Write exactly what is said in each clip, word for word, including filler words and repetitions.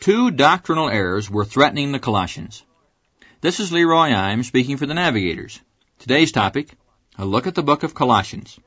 Two doctrinal errors were threatening the Colossians. This is Leroy Imes speaking for the Navigators. Today's topic, a look at the book of Colossians.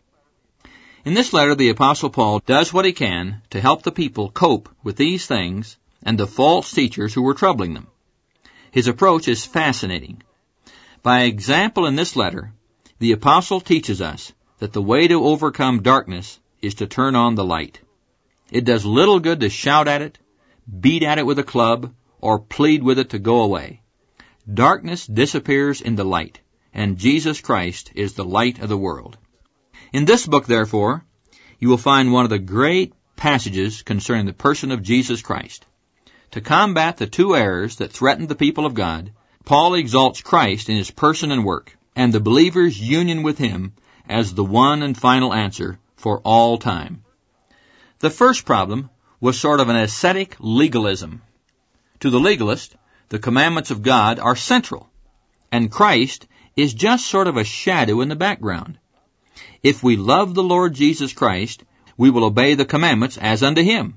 In this letter, the Apostle Paul does what he can to help the people cope with these things and the false teachers who were troubling them. His approach is fascinating. By example in this letter, the Apostle teaches us that the way to overcome darkness is to turn on the light. It does little good to shout at it, beat at it with a club, or plead with it to go away. Darkness disappears in the light, and Jesus Christ is the light of the world. In this book, therefore, you will find one of the great passages concerning the person of Jesus Christ. To combat the two errors that threatened the people of God, Paul exalts Christ in his person and work, and the believer's union with him as the one and final answer for all time. The first problem was sort of an ascetic legalism. To the legalist, the commandments of God are central, and Christ is just sort of a shadow in the background. If we love the Lord Jesus Christ, we will obey the commandments as unto him.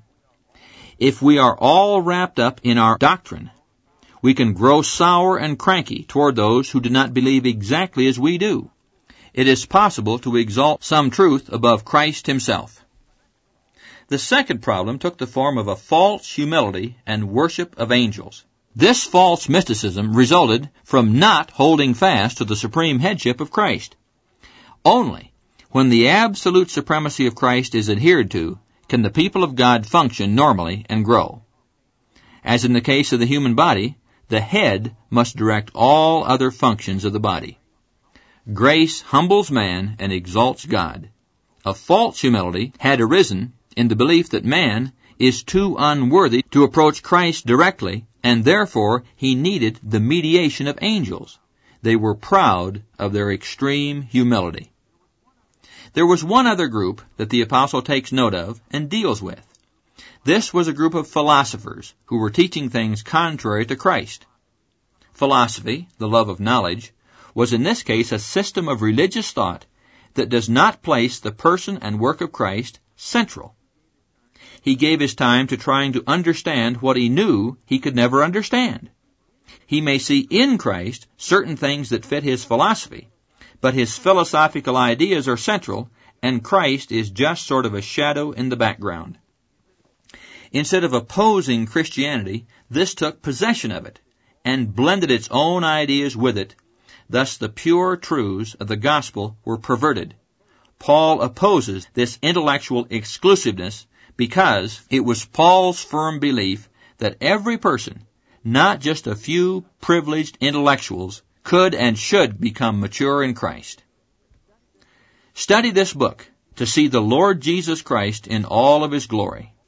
If we are all wrapped up in our doctrine, we can grow sour and cranky toward those who do not believe exactly as we do. It is possible to exalt some truth above Christ himself. The second problem took the form of a false humility and worship of angels. This false mysticism resulted from not holding fast to the supreme headship of Christ. Only when the absolute supremacy of Christ is adhered to can the people of God function normally and grow. As in the case of the human body, the head must direct all other functions of the body. Grace humbles man and exalts God. A false humility had arisen in the belief that man is too unworthy to approach Christ directly, and therefore he needed the mediation of angels. They were proud of their extreme humility. There was one other group that the apostle takes note of and deals with. This was a group of philosophers who were teaching things contrary to Christ. Philosophy, the love of knowledge, was in this case a system of religious thought that does not place the person and work of Christ central. He gave his time to trying to understand what he knew he could never understand. He may see in Christ certain things that fit his philosophy, but his philosophical ideas are central, and Christ is just sort of a shadow in the background. Instead of opposing Christianity, this took possession of it, and blended its own ideas with it. Thus the pure truths of the gospel were perverted. Paul opposes this intellectual exclusiveness because it was Paul's firm belief that every person, not just a few privileged intellectuals, could and should become mature in Christ. Study this book to see the Lord Jesus Christ in all of his glory.